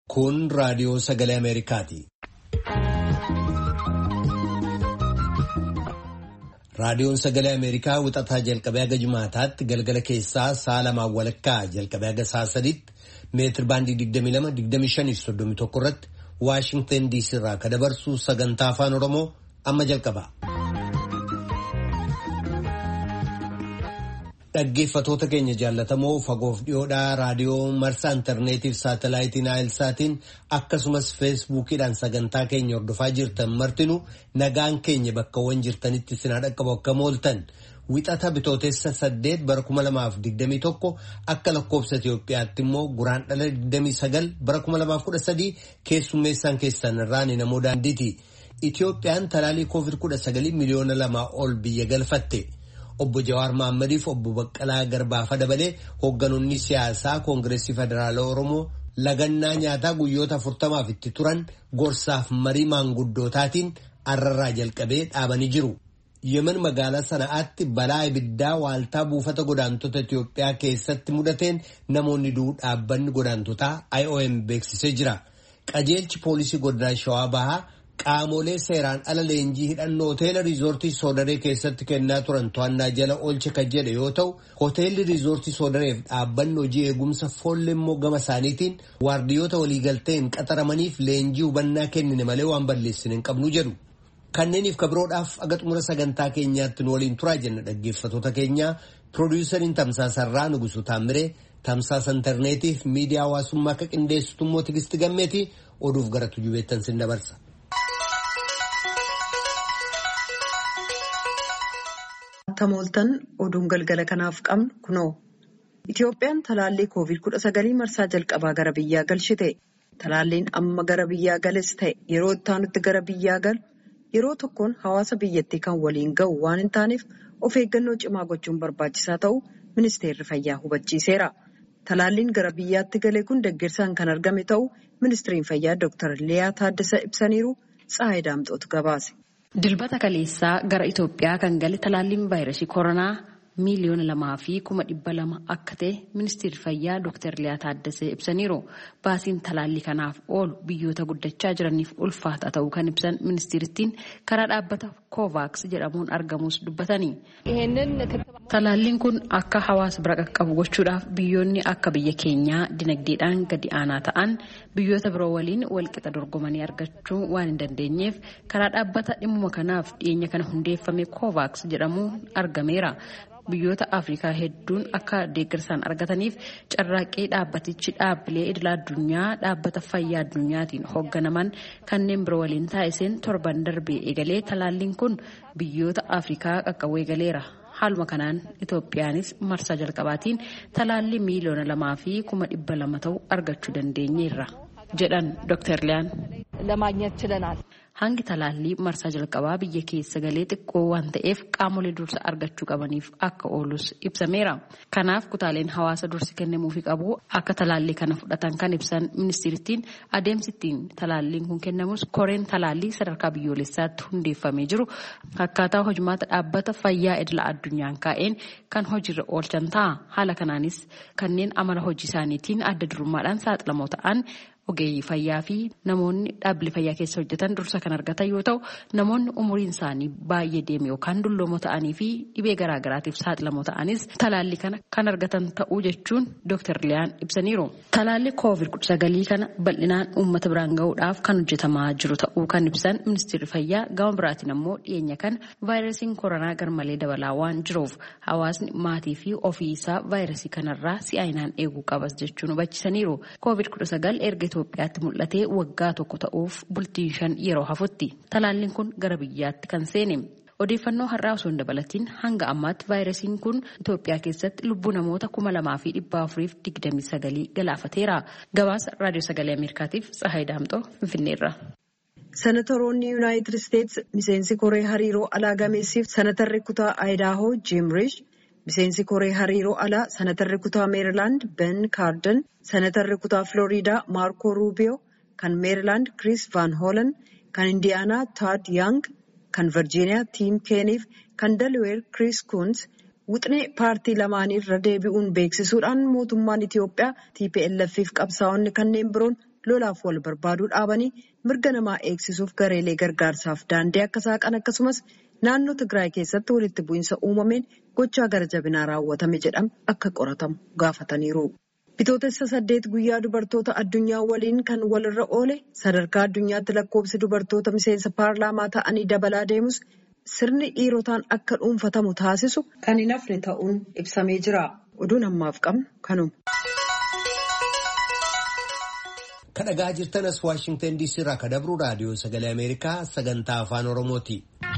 Kun raadiyoo sagalee Ameerikaati. Raadiyoon sagalee Ameerikaa wixataa jalqabee haga Jimaataatti galgala keessaa sa'a lamaan walakkaa jalqabee haga sa'a sadiitti meetir baandii 22-25-31 irratti Waashingtan DC irraa kan dabarsu sagantaa afaan Oromoo amma jalqaba. Dhaggeeffatoota keenya jaallatamoo fagoof dhiyoodhaa raadiyoo marsaa intarneetiif saatalaayitiin Naayilsaatiin akkasumas feesbuukiidhaan sagantaa keenya hordofaa jirtan martinu nagaan keenya bakkawwan jirtanitti sinaa dhaqqabu akka mooltan wixata bitootessa 8 bara 2021 akka lakkoofsa Itoophiyaatti immoo guraandhala 29 bara 2013 keessummeessaan keessan irraan namoo daandiiti. Itoophiyaan talaalii COVID-19 miliyoona 2 ol biyya galfatte. Obbo Jawaar Mahaammadiif obbo Baqqalaa Garbaa dabalee hoogganoonni siyaasaa Koongireesii Federaalaa Oromoo lagannaa nyaataa guyyoota 40 itti turan gorsaaf marii maanguddootaatiin arrarraa jalqabee dhaabanii jiru. Yemen magaalaa Sana'aatti balaa ibiddaa waaltaa buufata godaantota Itoophiyaa keessatti mudateen namoonni du'uu dhaabbanni godaantotaa IOM beeksisee jira. Qajeelchi poolisii godina Shawaa Bahaa qaamolee seeraan ala leenjii hidhannoo hoteela riizoortii Soodaree keessatti kennaa turan to'annaa jala oolche kan jedhe yoo ta'u, hoteelli riizoortii Soodareef dhaabbanni hojii eegumsa foollee immoo gama isaaniitiin waardiyoota waliigalteen qaxaramaniif leenjii hubannaa kennine malee waan balleessine hin qabnu jedhu. Kanneeniif kabiroodhaaf aga xumura sagantaa keenyaatti nu waliin turaa jenna dhaggeeffatoota keenya. Piroodyusariin Tamsaasarraa Nugusu Taamiree, tamsaasa intarneetiif miidiyaa hawaasummaa akka qindeessitu immoo Tigisti Gammeetii oduuf gara tujubeettan sin dabarsa. Tamooltan oduun galgala kanaaf qabnu kunoo. Itoophiyaan talaallii COVID-19 marsaa jalqabaa gara biyyaa galchite. Talaalliin amma gara biyyaa gales ta'e yeroo itti aanutti gara biyyaa galu yeroo tokkoon hawaasa biyyattii kan waliin ga'u waan hin taaneef of eeggannoo cimaa gochuun barbaachisaa ta'uu ministeerri fayyaa hubachiiseera. Talaalliin gara biyyaatti gale kun deeggarsaan kan argame ta'uu ministeeriin fayyaa Dr. Liyaa Taaddasaa ibsaniiru. Tsaayii Daamxootu gabaase. Dilbata kaleessaa gara Itoophiyaa kan gale talaalliin vaayirasii koronaa miliyoona 2,200 akka ta'e ministeerri fayyaa Dr. Liyaa Taaddasee ibsaniiru. Baasiin talaallii kanaaf oolu biyyoota guddachaa jiraniif ulfaata ta'uu kan ibsan ministeerittiin karaa dhaabbata Kovaaks jedhamuun argamus dubbatanii. Talaalliin kun akka hawaasa bira qaqqabu gochuudhaaf biyyoonni akka biyya keenyaa dinagdeedhaan gadi aanaa ta'an biyyoota biroo waliin walqixa dorgomanii argachuu waan hin dandeenyeef karaa dhaabbata dhimma kanaaf dhiyeenya kana hundeeffame Kovaaks jedhamuun argameera. Biyyoota Afrikaa hedduun akka deeggarsaan argataniif carraaqqii dhaabbatichi dhaabbilee idila addunyaa dhaabbata fayyaa addunyaatiin hoogganaman kanneen biroo waliin taasiseen torban darbee eegalee talaalliin kun biyyoota Afrikaa qaqqabuu eegaleera. Haaluma kanaan Itoophiyaanis marsaa jalqabaatiin talaallii miliyoona 2,200 ta'u argachuu dandeenyeerra jedhan Dr. Liyaan. Hangi talaallii marsaa jalqabaa biyya keessa galee xiqqoo waan ta'eef qaamolee dursa argachuu qabaniif akka oolus ibsameera. Kanaaf kutaaleen hawaasa dursi kennamuufii qabu akka talaallii kana fudhatan kan ibsan ministeerittiin adeemsittiin talaalliin kun kennamus koreen talaallii sadarkaa biyyoolessaatti hundeeffamee jiru akkaataa hojimaata dhaabbata fayyaa idila addunyaan kaa'een kan hojiirra oolchan ta'a. Haala kanaanis kanneen amala hojii isaaniitiin adda durummaadhaan saaxilamoo ta'an ogeeyyii fayyaa fi namoonni dhaabbilee fayyaa keessa hojjetan dursa kan argatan yoo ta'u, namoonni umuriin isaanii baay'ee deeme yookaan dulloomoo ta'anii fi dhibee garaagaraatiif saaxilamoo ta'anis talaallii kana kan argatan ta'uu jechuun Dr. Liyaan ibsaniiru. Talaallii COVID-19 kana bal'inaan uummata biraan gahuudhaaf kan hojjetamaa jiru ta'uu kan ibsan ministeerri fayyaa gama biraatiin ammoo dhiyeenya kana vaayirasiin koronaa garmalee dabalaa waan jiruuf hawaasni maatii fi ofii isaa vaayirasii kanarraa si'aayinaan eeguu qabas jechuun hubachiisaniiru. COVID-19 erga Itoophiyaatti mul'atee waggaa tokko ta'uuf bultiin 5 yeroo hafutti talaalliin kun gara biyyaatti kan seene. Odeeffannoo har'aa osoo hin dabalatiin hanga ammaatti vaayirasiin kun Itoophiyaa keessatti lubbuu namoota 2,429 galaafateera. Gabaasa raadiyoo sagalee Ameerikaatiif Tsahaayii Daamxoo Finfinneerra. Senatoroonni Yuunaayitid Isteetsi miseensi koree hariiroo alaa gameessiif senatarri kutaa Ayidaahoo Jim Riish, miseensi koree hariiroo alaa senatarri kutaa Meerilaand Ben Kaarden, senatarri kutaa Floriidaa Maarko Ruubiyoo, kan Meerilaand Chris Van Hollen, kan Indiyaanaa Todd Young, kan Virgiiniyaa Tim Keeniif, kan Delaware Chris Coons Wixnee paartii lamaanii irra deebi'uun beeksisuudhaan mootummaan Itiyoophiyaa TPLF'if qabsaa'onni kanneen biroon lolaaf wal barbaaduu dhaabanii mirga namaa eegsisuuf gareelee gargaarsaaf daandii akka saaqan akkasumas naannoo Tigraay keessatti walitti bu'iinsa uumameen gochaa gara jabinaa raawwatame jedhame akka qoratamu gaafataniiru. Bitootessa 8 guyyaa dubartoota addunyaa waliin kan walirra oole sadarkaa addunyaatti lakkoofsi dubartoota miseensa paarlaamaa ta'anii dabalaa deemus sirni dhiirotaan akka dhuunfatamu taasisu kan hin hafne ta'uun ibsamee jira. Oduun ammaaf qabnu kanuma. Kan dhagaa jirtanas Waashingtan DC irraa kan dabru raadiyoo sagalee Ameerikaa sagantaa afaan Oromooti.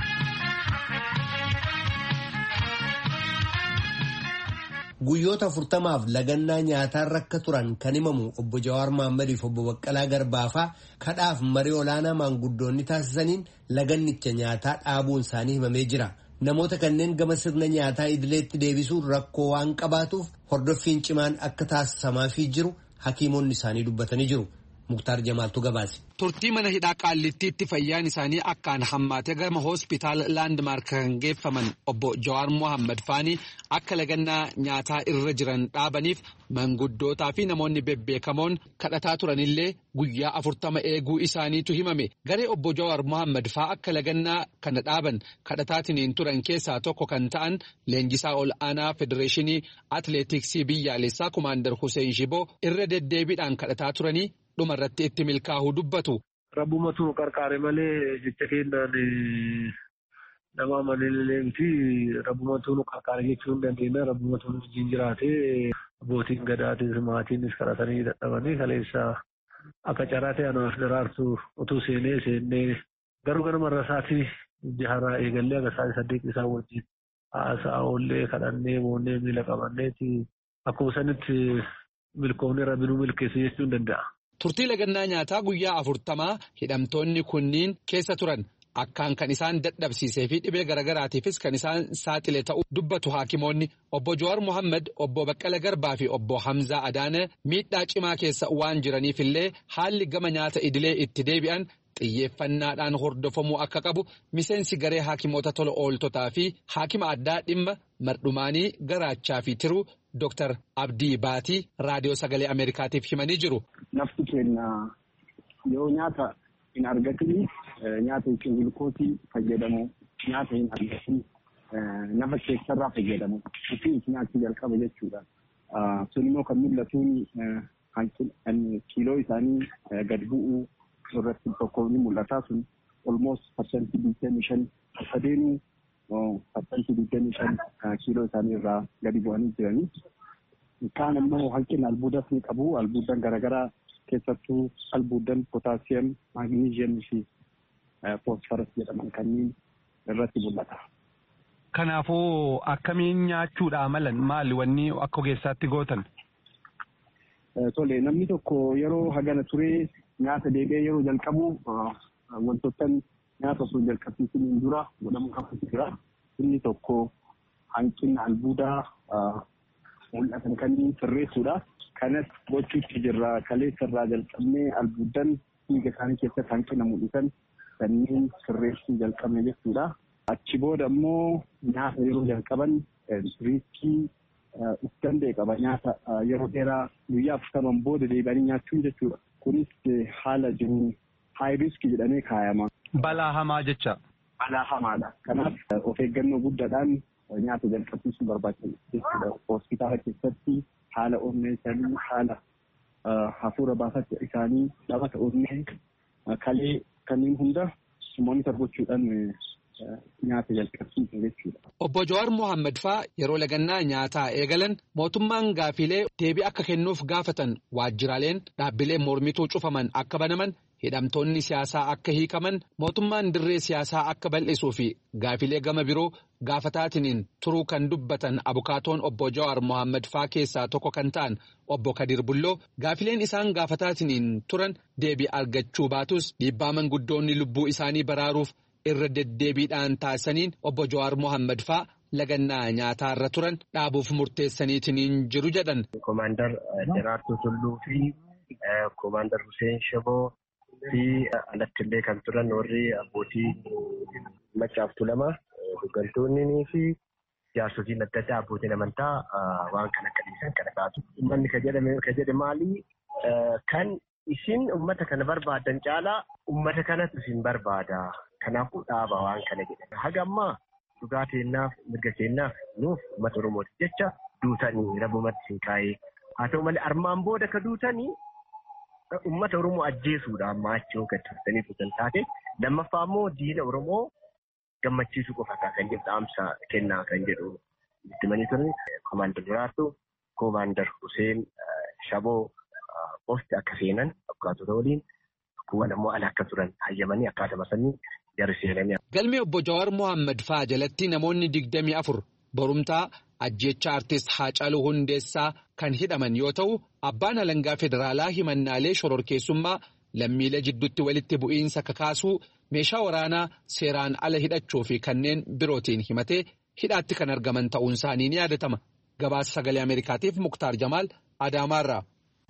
Guyyoota 40f lagannaa nyaataan rakka turan kan himamu obbo Jawaar Mahaammadiif obbo Baqqalaa Garbaafaa kadhaaf marii olaanaa maanguddoonni taasisaniin lagannicha nyaataa dhaabuun isaanii himamee jira. Namoota kanneen gama sirna nyaataa idileetti deebisuun rakkoo waan qabaatuuf hordoffiin cimaan akka taasisamaafii jiru hakiimonni isaanii dubbatanii jiru. Muktaar Jamaaltu gabaase. Turtii mana hidhaa Qaallittiitti fayyaan isaanii akkaan hammaate gama hospitaala Laandmaark kan geeffaman obbo Jawaar Mohaammed Faanii akka lagannaa nyaataa irra jiran dhaabaniif manguddootaa fi namoonni bebbeekamoon kadhataa turanillee guyyaa 40 eeguu isaaniitu himame. Garee obbo Jawaar Mohaammed faa akka lagannaa kana dhaaban kadhataatiniin turan keessaa tokko kan ta'an leenjisaa ol aanaa Federeeshinii Atileetiksii biyyaalessaa Kumaandar Hussein Shiboo irra deddeebiidhaan kadhataa turanii dhuma irratti itti milkaa'uu dubbatu. Rabbumatu nu qarqaare malee jecha kennaan nama amanellee miti rabbumatu nu qarqaare jechuu hin dandeenya. Rabbumatu nu wajjin jiraatee abbootiin gadaatis maatiinis kadhatanii dadhabanii kaleessa akka carraa ta'e anaaf daraartu utuu seennee garuu gara marra isaatii jaharaa eegallee aga isaatii 8 isaa wajjin haasaa oollee kadhannee boonnee miila qabanneeti akkuma sanitti milkoomni rabbinuu milkeesse jechuu hin danda'a. Turtii lagannaa nyaataa guyyaa 40 hidhamtoonni kunniin keessa turan akkaan kan isaan dadhabsiisee fi dhibee garagaraatiifis kan isaan saaxile ta'uu dubbatu haakimoonni obbo Jawaar Mohaammed, obbo Baqqala Garbaa fi obbo Hamzaa Adaana miidhaa cimaa keessa waan jiraniifillee haalli gama nyaata idilee itti deebi'an xiyyeeffannaadhaan hordofamuu akka qabu miseensi garee haakimoota tola ooltotaa fi haakima addaa dhimma mardhumaanii garaachaa fi tiruu Dr. Abdii Baatii raadiyoo sagalee Ameerikaatiif himanii jiru. Nafti keenya yoo nyaata hin argatin nyaata yookiin gulkoosii fayyadamu nyaata hin argatin nafa keessarraa fayyadamu ofii nyaachuu jalqaba jechuudha. Sun immoo kan mul'atuun kiiloo isaanii gad bu'uu irratti tokko ni mul'ata. Sun almost parsantii 25 akka deemu parsantii 25 kiiloo isaanii irraa gadi bu'anii jiranii. Kaan immoo hanqina albuudas ni qabu. Albuudan garaagaraa keessattuu albuudan pootaasiyam, maagniiziyam fi foosfaras jedhaman kanneen irratti mul'ata. Kanaafuu akkamiin nyaachuudha malan maali wanni akka ogeessaatti gootan? Tole namni tokko yeroo hagana turee nyaata deebi'ee yeroo jalqabu wantoota nyaata osoo jalqabsiisaniin dura godhamu qabu jira. Inni tokko hanqina albuudaa mul'atan kanneen sirreessuudha. Kanas gochuutti jirra. Kaleessa irraa jalqabnee albuudan dhiiga isaanii keessatti hanqina mul'isan kanneen sirreessuu jalqabne jechuudha. Achi booda immoo nyaata yeroo jalqaban riiskii of danda'e qaba. Nyaata yeroo dheeraa guyyaa 40 booda deebi'anii nyaachuun jechuudha. Kunis haala jiruun haay riiskii jedhamee kaayama. Balaa hamaa jecha. Balaa hamaadha. Kanaaf of eeggannoo guddaadhaan nyaata jalqabsiisuun barbaachisaadha. Hospitaala keessatti haala onnee isaanii haala hafuura baafachuu isaanii dhabata onnee kalee kanneen hunda monitor gochuudhaan nyaata jalqabsiisu jechuudha. Obbo Jawaar Mohaammed faa yeroo lagannaa nyaataa eegalan mootummaan gaafilee deebii akka kennuuf gaafatan waajjiraaleen dhaabbileen mormituu cufaman akka banaman hidhamtoonni siyaasaa akka hiikaman mootummaan dirree siyaasaa akka bal'isuu fi gaafilee gama biroo gaafataatiniin turuu kan dubbatan abukaatoon obbo Jawaar Mohaammed faa keessaa tokko kan ta'an obbo Kadir Bulloo gaafileen isaan gaafataatiniin turan deebii argachuu baatus dhiibbaa manguddoonni lubbuu isaanii baraaruuf irra deddeebiidhaan taasisaniin obbo Jawaar Mohaammed faa lagannaa nyaataa irra turan dhaabuuf murteessaniitiniin jiru jedhan. Komaandar Daraartuu Tulluu fi Komaandar Hussein Shaboo fi alattillee kan turan warri abbootii Maccaaf Tuulamaa hooggantoonnii fi jaarsotiin adda addaa abbootiin amantaa waan kana akka dhiisan kana taatu. Manni ka jedhe maali? Kan isin uummata kana barbaadan caalaa uummata kanatu isin barbaada. Kanaafuu dhaaba waan kana jedhan. Haga ammaa dhugaa keenyaaf mirga keenyaaf nuuf uummata Oromooti jecha duutanii rabumatti hin kaa'ee. Haa ta'u malee armaan booda ka duutanii uummata Oromoo ajjeesuudha amma achii gad turtanii tutan taate. Lammaffaa immoo diina Oromoo gammachiisuu qofa kan jedhu dhaamsa kennaa kan jedhu itti manii turre Komaander Duraartuu Komaander Huseen Shaboo posti akka seenan abbukaatota waliin kuwwan ammoo ala akka turan hayyamanii akkaatuma sanii jarri seenanii. Galmee obbo Jawaar Mohaammed fa'aa jalatti namoonni 24 borumtaa ajjecha artist Haacaaluu Hundeessaa kan hidhaman yoo ta'u abbaan alangaa federaalaa himannaalee shororkeessummaa lammiilee jidduutti walitti bu'iinsa kakaasuu meeshaa waraanaa seeraan ala hidhachuu fi kanneen birootiin himatee hidhaatti kan argaman ta'uun isaanii ni yaadatama. Gabaasa sagalee Ameerikaatiif Muktaar Jamaal Adaamaarraa.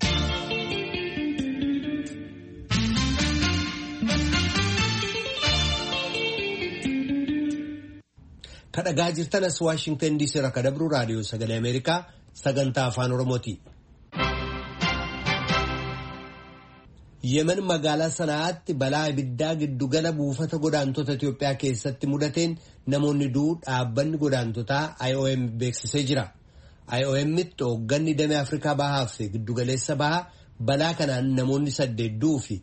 Kadhagaa jirtanas Waashingtan DC irraa kadabru raadiyoo sagalee Ameerikaa sagantaa afaan Oromooti. Yemen magaalaa Sanaa'aatti balaa ibiddaa giddugala buufata godaantota Itiyoophiyaa keessatti mudateen namoonni du'uu dhaabbanni godaantotaa IOM beeksisee jira. IOMitti hoogganni damee Afrikaa Bahaa fi giddugaleessa bahaa balaa kanaan namoonni 8 du'uu fi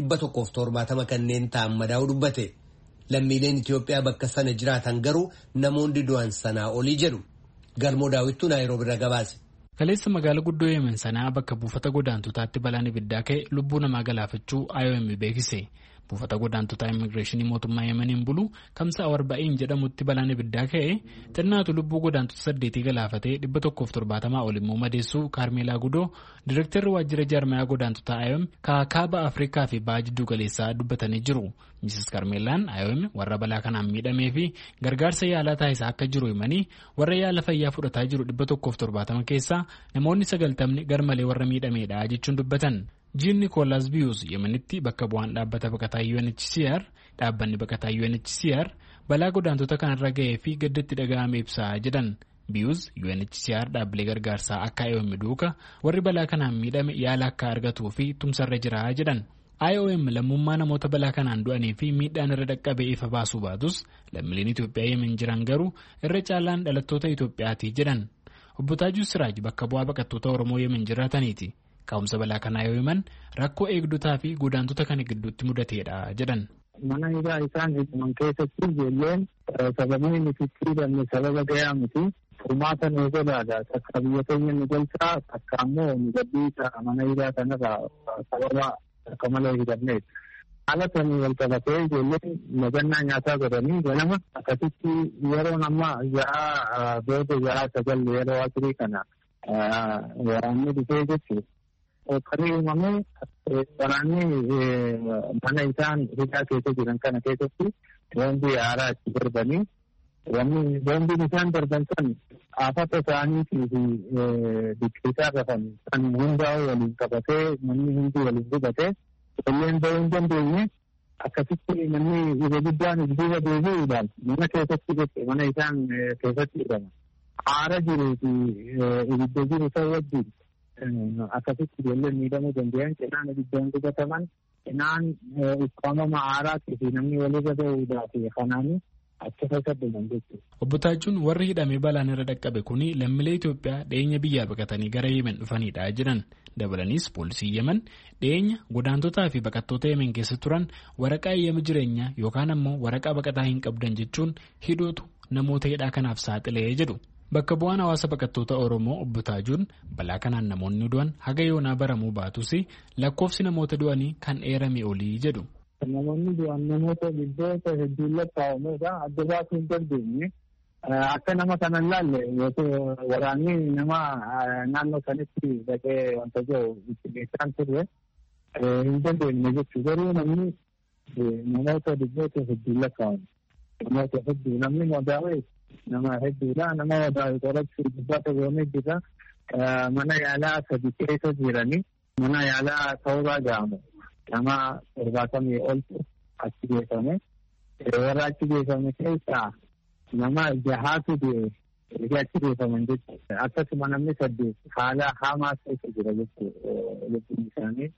170 kanneen ta'an madaa'uu dubbate. Lammiileen Itiyoophiyaa bakka sana jiraatan garuu namoonni du'an sanaa olii jedhu. Galmoo daawwittuu Naayiroobii irraa gabaase. Kaleessa magaalaa guddoo Yemen sanaa bakka buufata godaantotaatti balaan ibiddaa ka'e lubbuu namaa galaafachuu IOM beeksise. Buufata godaantotaa immigireeshinii mootummaa Yemeniin bulu Kamsa Awarba'in jedhamutti balaan ibiddaa ka'e xinnaatu lubbuu godaantota 8 galaafatee 170 ol immoo madeessuu Kaarmeelaa Gudoo Direektarri waajjira jaarmayaa godaantotaa IOM kaaba Afrikaa fi baha jiddu galeessaa dubbatanii jiru. Mrs. Kaarmeelaan IOM warra balaa kanaan miidhamee fi gargaarsa yaalaa taasisaa akka jiru himanii warra yaala fayyaa fudhataa jiru 170 keessaa namoonni 90 garmalee warra miidhameedha jechuun dubbatan. Jiin Niikoolaas Biyuus Yemenitti bakka bu'aan dhaabbata baqataa UNHCR dhaabbanni baqataa UNHCR balaa godaantota kanarra ga'ee fi gaddatti dhaga'ame ibsaa jedhan. Biyuus UNHCR dhaabbilee gargaarsaa akka IOM duuka warri balaa kanaan miidhame yaala akka argatuu fi tumsarra jira jedhan. IOM lammummaa namoota balaa kanaan du'anii fi miidhaan irra dhaqqabee ifa baasuu baatus lammiileen Itoophiyaa Yemen jiran garuu irra caalaan dhalattoota Itoophiyaati jedhan. Obbo Taajuu Siraaj bakka bu'aa baqattoota Oromoo Yemen jiraataniiti. Ka'umsa balaa kanaa yoo himan rakkoo eegdotaa fi godaantota kana gidduutti mudateedha jedhan. Mana hidhaa isaan hiikuman keessatti ijoolleen sababii nuti hidhamne sababa gahaa miti. Furmaata nu godhaadha. Takka biyya keenya nu galchaa takka ammoo nu gadhiisa mana hidhaa kanarraa sababa akka malee hidhamneeti. Haala sanii wal qabatee ijoolleen nagannaa nyaataa godhanii ganama akkasitti yeroo amma ja'a booda ja'a 9 yeroo asirii kana waraanni dhufee jechuudha. Kan uumame waraanni mana isaan hidhaa keessa jiran kana keessatti boombii haaraa itti darbanii boombiin isaan darban san afata isaaniitii fi biqiltaa rafan kan hundaa waliin qabatee manni hundi waliin gubatee ijoolleen bahuu hin dandeenye akkasitti manni irra guddaan duuba deebi'uudhaan mana keessatti mana isaan keessatti hidhama. Aara jiruu fi ibidda jiru ta'uu wajjin akkasitti ijoolleen miidhamuu danda'an cinaan ibiddaan gubataman cinaan ukkaamama aaraatii fi namni walirra ba'uudhaa fi kanaanii achi keessatti jechuudha. Obbo Taajuun warri hidhamee balaan irra dhaqqabe kuni lammiilee Itoophiyaa dhiyeenya biyyaa baqatanii gara Yemen dhufanidha jedhan. Dabalaniis poolisii Yemen dhiyeenya godaantotaa fi baqattoota Yemen keessa turan waraqaa eeyyama jireenyaa yookaan ammoo waraqaa baqataa hin qabdan jechuun hidhuutu namoota hidhaa kanaaf saaxilee jedhu. Bakka bu'aan hawaasa baqattoota Oromoo Obbo Taajuun balaa kanaan namoonni du'an haga yoonaa baramuu baatus lakkoofsi namoota du'anii kan eerame olii jedhu. Namoonni du'an namoota biddoota hedduun lakkaa'amuudha. Adda baasuu hin dandeenye. Akka nama kana ilaalle waraanni nama naannoo sanitti dhaqee wanta jiru itti beeksaan turre hin dandeenye jechuudha. Garuu namni namoota biddoota hedduun lakkaa'amu. Namoota hedduu namni madaa'e nama hedduudha. Nama madaa'e qorachuu dubbata goonee jira. Mana yaalaa 3 keessa jiranii mana yaalaa ta'uuraa ga'amu. Nama 70 oltu achi geeffame. Warra achi geeffame keessaa nama 6tu du'e achi geeffaman jechuudha. Akkasuma namni 8 haala hamaa keessa jira jechuudha isaanii.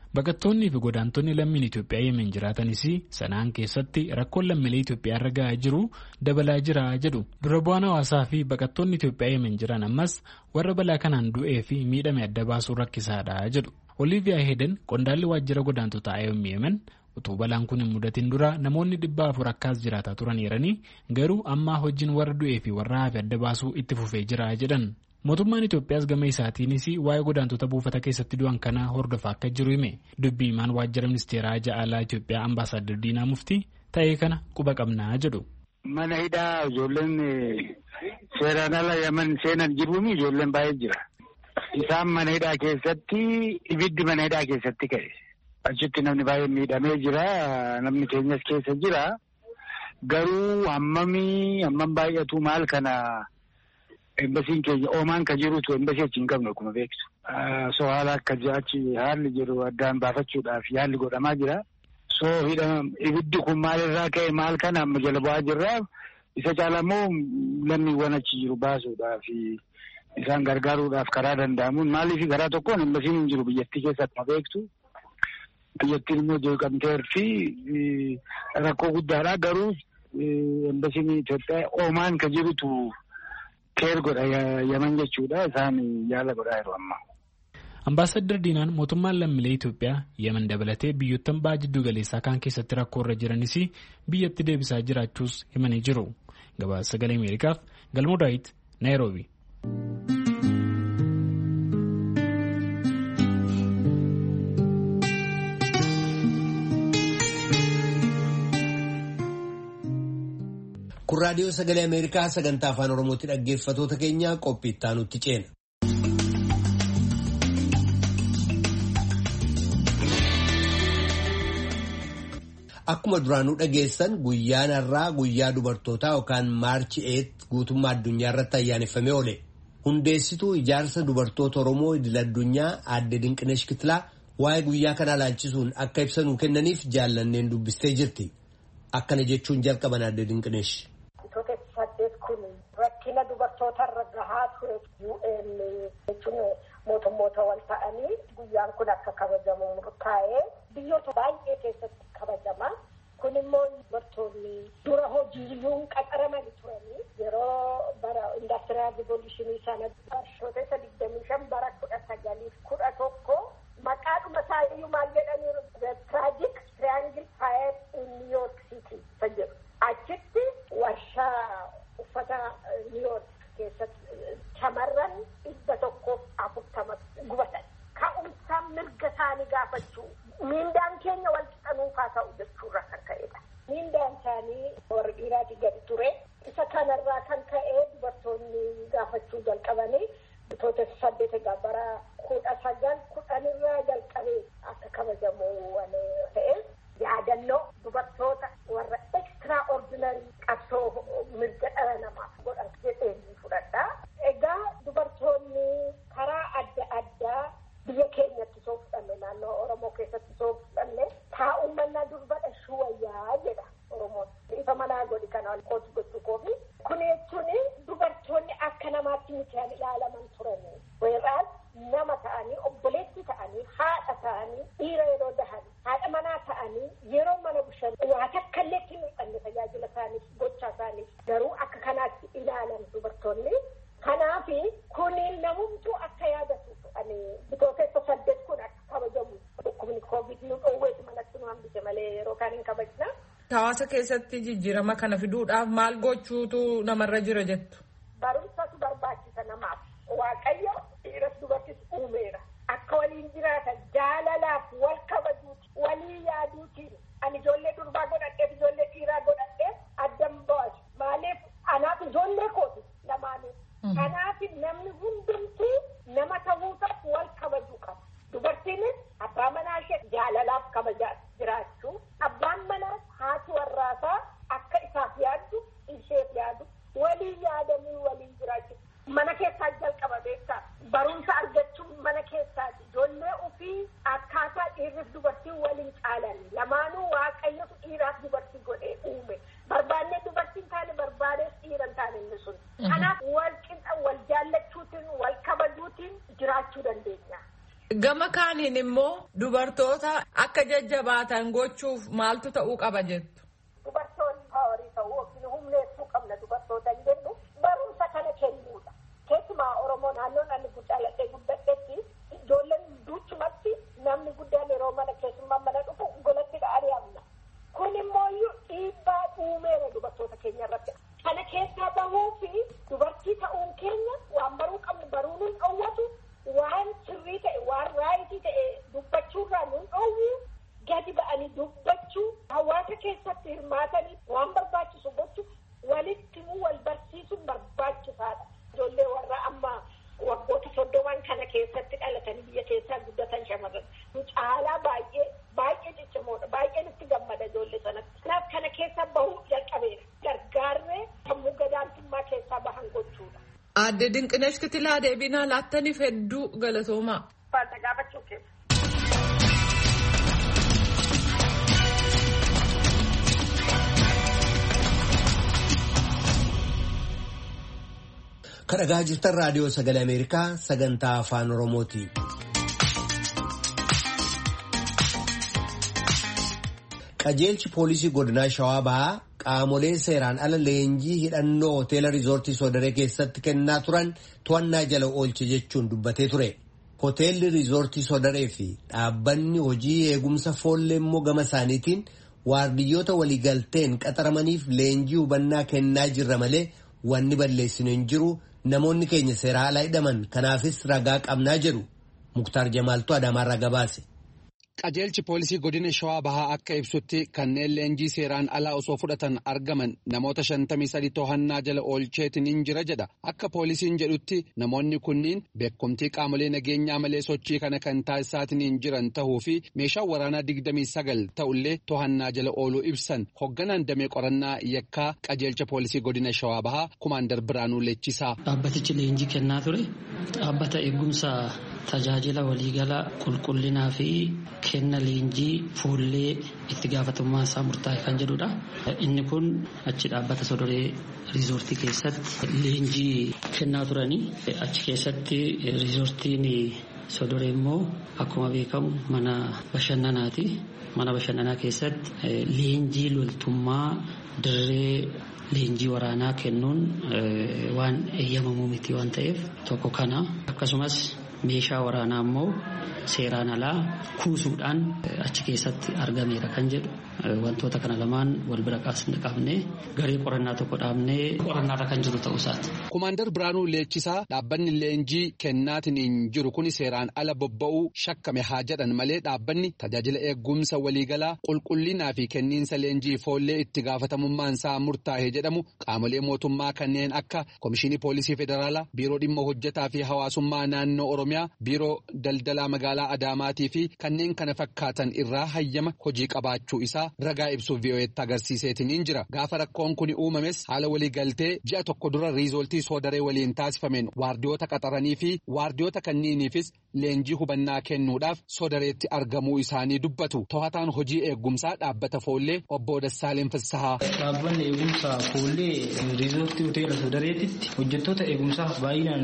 Baqattoonnii fi godaantonni lammiin Itoophiyaa Yemen jiraatanis sanaan keessatti rakkoon lammiilee Itoophiyaa irra gahaa jiru dabalaa jira jedhu. Dura bu'aan hawaasaa fi baqattoonni Itoophiyaa Yemen jiran ammas warra balaa kanaan du'ee fi miidhame adda baasuu rakkisaadha jedhu. Oliiviyaa Heeden qondaalli waajjira godaantotaa IOM Yemen utuu balaan kun hin mudatin dura namoonni 400 akkas jiraataa turaniiranii garuu ammaa hojiin warra du'ee fi warra hafe adda baasuu itti fufee jira jedhan. Mootummaan Itoophiyaas gama isaatiinis waa'ee godaantota buufata keessatti du'an kanaa hordofaa akka jiru hime. Dubbii himaan waajjira ministeeraa ja'aalaa Itoophiyaa Ambaasaadder Diinaa Muftii ta'ee kana quba qabnaa jedhu. Mana hidhaa ijoolleen seeraan ala Yemen seenan jiruun ijoolleen baay'ee jira. Isaan mana hidhaa keessatti ibiddi mana hidhaa keessatti ka'e. Achitti namni baay'ee miidhamee jira. Namni keenyas keessa jira. Garuu hammam baay'atu maal kana. Embasiin keenya oomaan kan jirutu embasii achi hin qabnu akkuma beektu. So haala akka achi haalli jiru addaan baafachuudhaaf yaalli godhamaa jira. So ibiddi kun maalirraa ka'e maal kana amma jala bu'aa jirra. Isa caalamoo lammiiwwan achi jiru baasuudhaaf isaan gargaaruudhaaf karaa danda'amuun maaliif karaa tokkoon embasiin hin jiru biyyattii keessa akkuma beektu. Biyyattiin immoo jeeqamteer fi rakkoo guddaadha. Garuu embasiin Itoophiyaa oomaan kan jirutu keer godha Yemen jechuudha. Isaan yaala godhaa yeroo ammaa. Ambaasaadder Diinaan mootummaan lammiilee Itoophiyaa Yemen dabalatee biyyoottan baha jiddu galeessaa kaan keessatti rakkoo irra jiranis biyyatti deebisaa jiraachuus himanii jiru. Gabaasa Sagalee Ameerikaaf Galmoo Daawit Naayiroobi. Kun raadiyoo Sagalee Ameerikaa sagantaa afaan Oromootti dhaggeeffatoota keenya qophii itti aanutti ceena. Akkuma duraanuu dhageessan guyyaan har'aa guyyaa dubartootaa yookaan maarchi 8 guutummaa addunyaa irratti ayyaaneffamee oole. Hundeessituu ijaarsa dubartoota Oromoo idil-addunyaa Aadde Dinqinesh Kitilaa waa'ee guyyaa kanaa ilaalchisuun akka ibsa nuu kennaniif jaallanneen dubbistee jirti. Akkana jechuun jalqaban Aadde Dinqinesh. Rakkina dubartoota irra gahaa ture UN jechuun mootummoota wal ta'anii guyyaan kun akka kabajamu murtaa'ee biyyoota baay'ee keessatti kabajama. Kun immoo dubartoonni dura hojiiyyuu qaxaramanii turanii yeroo bara indastiriyaal rivoluushinii sana barshoota 25 bara 1911 maqaadhuma isaayyuu maal jedhaniiru the tragic triangle fire in New York City jedhu. Achitti warshaa uffata New York keessatti shamarran 140 gubatan. Ka'umsaan mirga isaanii gaafachuu miindaan keenya wal qixxanuufaa ta'u jechuurra kan ka'edha. Miindaan isaanii warra dhiiraatii gadi ture. Isa kanarraa kan ka'e dubartoonni gaafachuu jalqabanii bitoota 8 bara 1910 irraa jalqabee akka kabajamu ta'e yaadannoo dubartoota warra extraordinary qabsoo mirga dhala namaaf godhan jedhee fudhadha. Egaa dubartoonni karaa adda addaa biyya keenyatti soo fudhanne naannoo Oromoo keessatti soo fudhanne taa'ummannaa durbadha shuwayyaa jedha Oromoon. Ifa manaa godhi kana kootu gochuu koofi. Kun jechuun dubartoonni akka namaatti mitiin ilaalaman turanii. Weeraas nama ta'anii obboleetti ta'anii haadha ta'anii dhiira yeroo dahan haadha manaa ta'anii yeroo mana bushan waa takka illee itti mul'anne tajaajila isaaniif gocha isaaniif garuu akka kanaatti ilaalan dubartoonni. Kanaaf kuniin namumtuu akka yaadatu bitoota 8 kun akka kabajamu dhukkubni COVID nu dhoowweetu manatti nu hambise malee yeroo kaan hin kabajna. Hawaasa keessatti jijjiirama kana fiduudhaaf maal gochuutu namarra jira jettu? Barumsatu barbaachisa namaaf. Waaqayyo dhiiras dubartis uumeera. Akka waliin jiraatan jaalalaaf wal kabajuuti walii yaaduutiin ani ijoollee durbaa godhadheef ijoollee dhiiraa godhadheef addan ba'atu. Maaliif anaaf ijoollee kooti lamaanii. Kanaaf namni hundumtuu nama ta'uudhaaf wal kabajuu qaba. Dubartiinis abbaa manaa ishee jaalalaaf kabajaa jiraachuu. Abbaan manaas haati warraasaa akka isaaf yaaddu isheef yaadu walii yaadanii waliin jiraachuu. Mana keessaa jalqaba beektaa barumsa argachuun mana keessaati. Ijoollee ofii akkaataa Gama kaaniin immoo dubartoota akka jajjabaatan gochuuf maaltu ta'uu qaba jettu? Dubartoonni haawarii ta'uu yookiin humneessuu qabna dubartoota hin jennu barumsa kana kennuudha. Keessumaa Oromoo naannoon ani guddaaladhee guddadhetti ijoolleen duuchumatti namni guddaan yeroo mana keessummaa mana dhufu golatti ari'amna. Kun immoo dhiibbaa uumeera dubartoota keenya irratti. Kana keessaa bahuu fi dubartii ta'uun keenya waan baruu qabnu baruu nun dhowwatu. Waan sirrii ta'e waan raayitii ta'e dubbachuurraa nun dhowwu gadi ba'anii dubbachuu hawaasa keessatti hirmaatanii waan barbaachisu gochuu walitti wal barsiisuun barbaachisaadha. Ijoollee warra amma waggoota 30 kana keessatti dhalatanii biyya keessaa guddatan shamarran caalaa baay'ee ciccimoodha. Baay'een itti gammada ijoollee sanatti. Kanaaf kana keessa bahuu jalqabeera. Gargaarree sammuu gadaantummaa keessaa bahan gochuudha. Aadde Dinqinesh Kitilaa deebinaa laattaniif hedduu galatoomaa. Faata gaafachuu keessa. Kan dhagaa jirtan raadiyoo sagalee Ameerikaa sagantaa afaan Oromooti. Qajeelchi poolisii godinaa Shawaa Bahaa qaamolee seeraan ala leenjii hidhannoo hoteela riizoortii Soodaree keessatti kennaa turan to'annaa jala oolche jechuun dubbatee ture. Hoteelli riizoortii Soodaree fi dhaabbanni hojii eegumsa foollee immoo gama isaaniitiin waardiyyoota waliigalteen qaxaramaniif leenjii hubannaa kennaa jirra malee wanni balleessinu hin jiru. Namoonni keenya seera alaa hidhaman kanaafis ragaa qabnaa jedhu Muktaar Jamaaltu Adaamaarraa gabaase. Qajeelchi poolisii godina Shawaa Bahaa akka ibsutti kanneen leenjii seeraan alaa osoo fudhatan argaman namoota 53 to'annaa jala oolcheetiin hin jira jedha. Akka poolisiin jedhutti namoonni kunniin beekumtii qaamolee nageenyaa malee sochii kana kan taasisaatiin hin jiran ta'uu fi meeshaa waraanaa 29 ta'ullee to'annaa jala ooluu ibsan. Hoogganaan damee qorannaa yakkaa qajeelcha poolisii godina Shawaa Bahaa Kumaandar Biraanuu Leechisaa. Dhaabbatichi leenjii kennaa ture. Dhaabbata eegumsa tajaajila waliigalaa qulqullinaa fi kenna leenjii fuullee itti gaafatamummaa isaa murtaa'e kan jedhudha. Inni kun achi dhaabbata Sodoree riizoortii keessatti leenjii kennaa turanii achi keessatti riizoortiin Sodoree immoo akkuma beekamu mana bashannanaati. Mana bashannanaa keessatti leenjii loltummaa dirree leenjii waraanaa kennuun waan eeyyamamuu miti waan ta'eef tokko kana akkasumas meeshaa waraanaa immoo seeraan alaa kuusuudhaan achi keessatti argameera kan jedhu wantoota kana lamaan wal bira qabnee garee qorannaa tokko dhaabnee qorannaarra kan jiru ta'uu isaati. Kumaandar Biraanuu Leechisaa dhaabbanni leenjii kennaatiin hin jiru kun seeraan ala bobba'uu shakkame haa jedhan malee dhaabbanni tajaajila eegumsa waliigalaa qulqullinaa fi kenniinsa leenjii foollee itti gaafatamummaan isaa murtaa'e jedhamu qaamolee mootummaa kanneen akka Komishinii Poolisii Federaalaa, Biiroo Dhimma Hojjetaa fi Hawaasummaa Naannoo Oromiyaa, Biiroo Daldalaa Magaalaa Adaamaatii fi kanneen kana fakkaatan irraa hayyama hojii qabaachuu isaa ragaa ibsuuf VOA'tti agarsiiseetiin hin jira. Gaafa rakkoon kun uumames haala waliigaltee ji'a tokko dura riizoortii Soodaree waliin taasifameen waardiyoota qaxaranii fi waardiyoota kanniiniifis leenjii hubannaa kennuudhaaf Soodareetti argamuu isaanii dubbatu. To'ataan hojii eegumsaa dhaabbata foollee obbo Dassaaleen Fissahaa. Dhaabbanni eegumsaa foollee riizoortii hoteela Soodareetitti hojjettoota eegumsaaf baay'inaan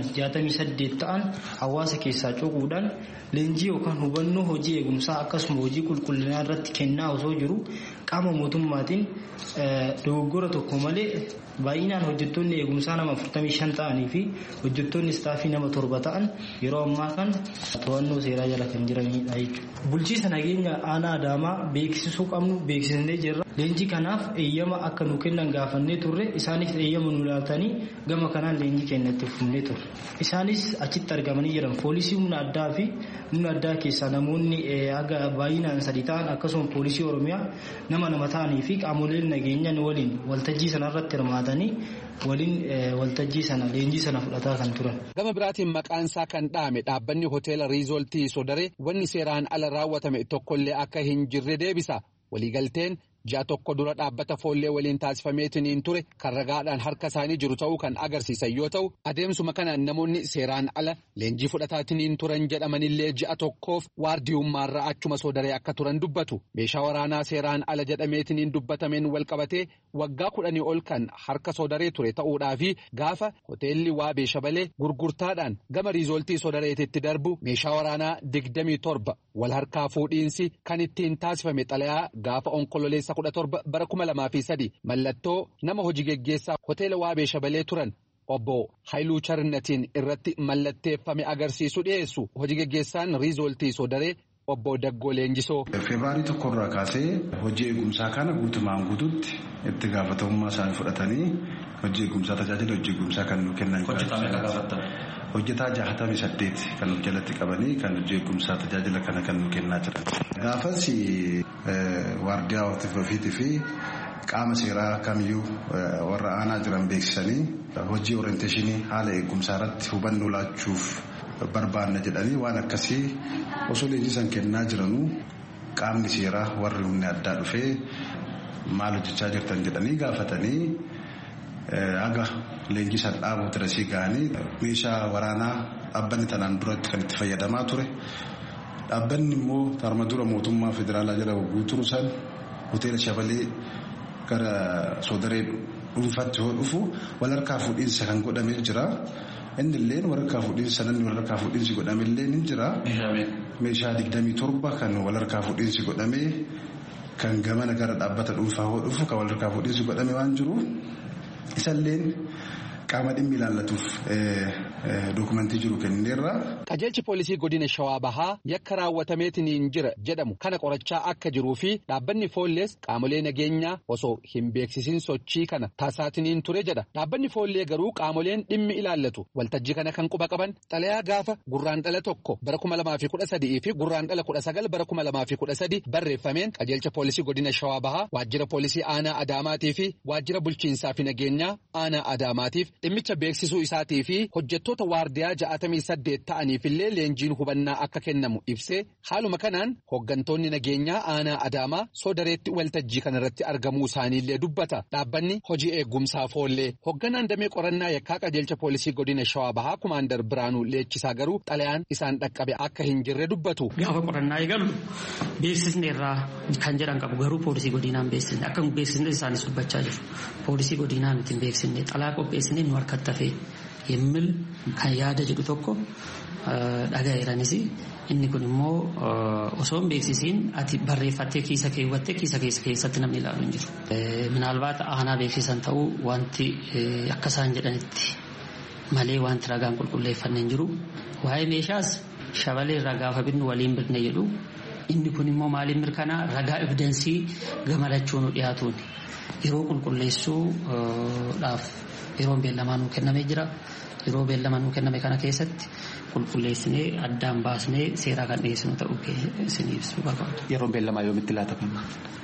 68 ta'an hawaasa keessaa cuquudhaan leenjii yookaan hubannoo hojii eegumsaa akkasuma hojii qulqullinaa irratti kennaa osoo jiru qaama mootummaatiin dogoggora tokko malee baay'inaan hojjettoonni eegumsaa nama 45 ta'anii fi hojjettoonni istaafii nama 7 ta'an yeroo ammaa kan to'annoo seeraa jala kan jiranidha jechuudha. Bulchiisa nageenya aanaa Adaamaa beeksisuu qabnu beeksisnee jirra. Leenjii kanaaf eeyyama akka nu kennan gaafannee turre isaanis eeyyama nu laatanii gama kanaan leenjii kennatti fufnee turre. Isaanis achitti argamanii jiran poolisii humna addaa fi humna addaa keessaa namoonni aga baay'inaan 3 ta'an akkasuma poolisii Oromiyaa nama ta'anii fi qaamoleen nageenyaa waliin waltajjii sanarratti hirmaatanii waliin waltajjii sana leenjii sana fudhataa kan turan. Gama biraatiin maqaansaa kan dhaame dhaabbanni hoteela riizoortii Soodaree wanni seeraan ala raawwatame tokkollee akka hin jirre deebisa. Waliigalteen ji'a tokko dura dhaabbata foollee waliin taasifameetiin ture kan ragaadhaan harka isaanii jiru ta'uu kan agarsiisan yoo ta'u adeemsuma kanaan namoonni seeraan ala leenjii fudhataatiin turan jedhamanillee ji'a tokkoof waardiyummaarra achuma soodaree akka turan dubbatu. Meeshaa waraanaa seeraan ala jedhameetiin dubbatameen walqabatee waggaa 10 ol kan harka soodaree ture ta'uudhaa fi gaafa hoteelli Waabee Shabalee gurgurtaadhaan gama riizooltii soodareetitti darbu meeshaa waraanaa 27 wal harkaa fuudhiinsi kan ittiin taasifame xalayaa gaafa onkololeessa 17 bara 2003 mallattoo nama hojii geggeessaa hoteela Waabee Shabalee turan obbo Haayiluu Charnatiin irratti mallatteeffame agarsiisu dhiyeessu hojii geggeessaan riizooltii soodaree obbo Daggoo Leenjisoo. Febraarii 1 irraa kaasee hojii eegumsaa kana guutumaan guutuutti itti gaafatamummaa isaanii fudhatanii hojii eegumsaa tajaajila hojii eegumsaa kan nu kennan. Hojjetaa 68 kan of jalatti qabanii kan hojii eegumsaa tajaajila kana kan nu kennaa jiran. Gaafas waardiyaa ofiitii fi qaama seeraa kamiyyuu warra aanaa jiran beeksisanii hojii orienteeshinii haala eegumsaa irratti hubannoo laachuuf barbaanna jedhanii waan akkasii osoo leenjisan kennaa jiranuu qaamni seeraa warri humni addaa dhufee maal hojjechaa jirtan jedhanii gaafatanii aga leenjisan dhaabuu tirasii ga'anii meeshaa waraanaa dhaabbanni tanaan duratti kan itti fayyadamaa ture. Dhaabbanni immoo tarma dura mootummaa federaalaa jala guutuu san hoteela Shabalee gara soodaree dhuunfaatti yoo dhufu wal harkaa fuudhiinsa kan godhamee jira. Inni illee walharkaa fuudhiinsa namni walharkaa fuudhiinsi godhame illee ni jira. Meeshaa 27 kan walharkaa fuudhiinsi godhame kan gamana gara dhaabbata dhuunfaa yoo dhufu kan walharkaa fuudhiinsi godhame waan jiru isallee qaama dhimmi ilaallatuuf dokumentii jiru kenneerra. Qajeelchi poolisii godina Shawaa Bahaa yakka raawwatameetiin jira jedhamu kana qorachaa akka jiruu fi dhaabbanni foollees qaamolee nageenyaa osoo hin beeksisin sochii kana taasisaatiin ture jedha. Dhaabbanni foollee garuu qaamoleen dhimmi ilaallatu waltajjii kana kan quba qaban xalayaa gaafa gurraandhala 1 bara 2013 fi gurraandhala 19 bara 2013 barreeffameen qajeelcha poolisii godina Shawaa Bahaa waajjira poolisii aanaa Adaamaatii fi waajjira bulchiinsaa fi nageenyaa aanaa Adaamaatiif dhimmicha beeksisuu isaatii fi hojjettoota waardiyaa 68 ta'aniifillee leenjiin hubannaa akka kennamu ibsee haaluma kanaan hooggantoonni nageenyaa aanaa Adaamaa soodareetti waltajjii kanarratti argamuu isaaniillee dubbata. Dhaabbanni hojii eegumsaa foollee hoogganaan damee qorannaa yakkaa qajeelcha poolisii godina Shawaa Bahaa Kumaandar Biraanuu Leechisaa garuu xalayaan isaan dhaqqabe akka hin jirre dubbatu. Gaafa qorannaa eegalu beeksisni irraa kan jedhan qabu garuu poolisii godinaan beeksisne akka beeksisne isaanis dubbachaa jiru. Poolisii godinaan ittiin beeksisne xalaa qopheessine nu harkatti hafee yemmil kan yaada jedhu tokko dhagaa'eeranis inni kun immoo osoo hin beeksisiin ati barreeffattee kiisa keewwattee kiisa keessatti namni ilaalu hin jiru. Minaalbaata aanaa beeksisan ta'uu wanti akka isaan jedhanitti malee wanti ragaan qulqulleeffannee hin jiru. Waa'ee meeshaas Shabalee irraa gaafa binnu waliin birne jedhu inni kun immoo maaliin mirkanaa ragaa evidensii gamalachuu nu dhiyaatuun yeroo qulqulleessuudhaaf yeroon beellamaa nuu kennamee jira. Yeroo beellamaa nuu kenname kana keessatti qulqulleessinee addaan baasnee seeraa kan dhiyeessinu ta'uu isin ibsuu barbaadu. Yeroon beellamaa yoomitti laatama?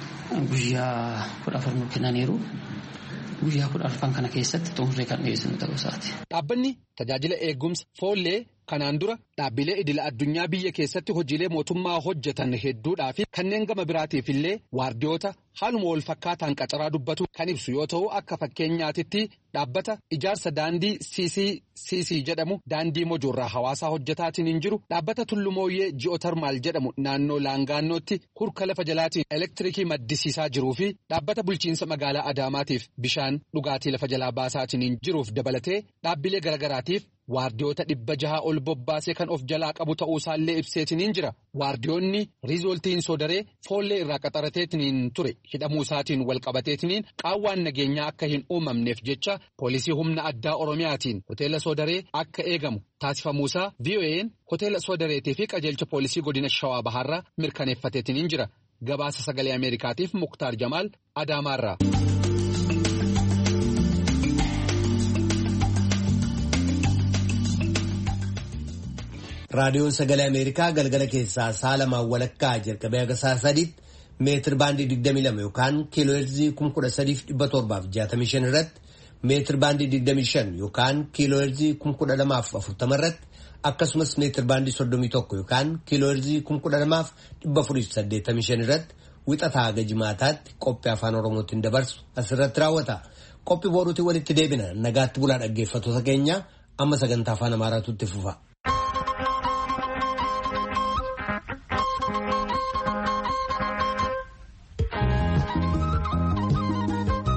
Guyyaa 14 nuu kennaniiru. Guyyaa 14 kana keessatti xumurree kan dhiyeessinu ta'uu isaati. Dhaabbanni tajaajila eegumsa foollee kanaan dura dhaabbilee idila addunyaa biyya keessatti hojiilee mootummaa hojjetan hedduudhaa fi kanneen gama biraatiif illee waardiyoota haaluma wal fakkaataan qacaraa dubbatu kan ibsu yoo ta'u akka fakkeenyaatitti dhaabbata ijaarsa daandii CCCC jedhamu daandii mojoorraa hawaasaa hojjetaatiin hin jiru dhaabbata tullumooyyee ji'ootarmaal jedhamu naannoo laangaannootti hurka lafa jalaatiin elektirikii maddisiisaa jiruu fi dhaabbata bulchiinsa magaalaa Adaamaatiif bishaan dhugaatii lafa jalaa baasaatiin hin jiruuf dabalatee dhaabbilee garagaraatiif waardiyoota 600 ol bobbaasee kan of jalaa qabu ta'uu isaallee ibseetiin jira. Waardiyoonni riizooltiin soodaree foollee irraa qaxarateetiin ture hidhamuu isaatiin wal qabateetiin qaawwaan nageenyaa akka hin uumamneef jecha poolisii humna addaa Oromiyaatiin hoteela soodaree akka eegamu taasifamuusaa VOA'n hoteela soodareetii fi qajeelcha poolisii godina Shawaa Bahaarraa mirkaneeffateetiin jira. Gabaasa sagalee Ameerikaatiif Muktaar Jamaal Adaamaarraa. Raadiyoon Sagalee Ameerikaa galgala keessaa sa'a lamaan walakkaa jalqabee haga sa'a sadiitti meetir baandii 22 yookaan kiilooheerzii 13,765 irratti meetir baandii 25 yookaan kiilooheerzii 12,040 irratti akkasumas meetir baandii 31 yookaan kiilooheerzii 12,485 irratti wixataa haga jimaataatti qophii afaan Oromootiin dabarsu asirratti raawwata. Qophii boruutiin walitti deebina. Nagaatti bulaa dhaggeeffattoota keenya amma sagantaa afaan Amaaraatu itti fufa.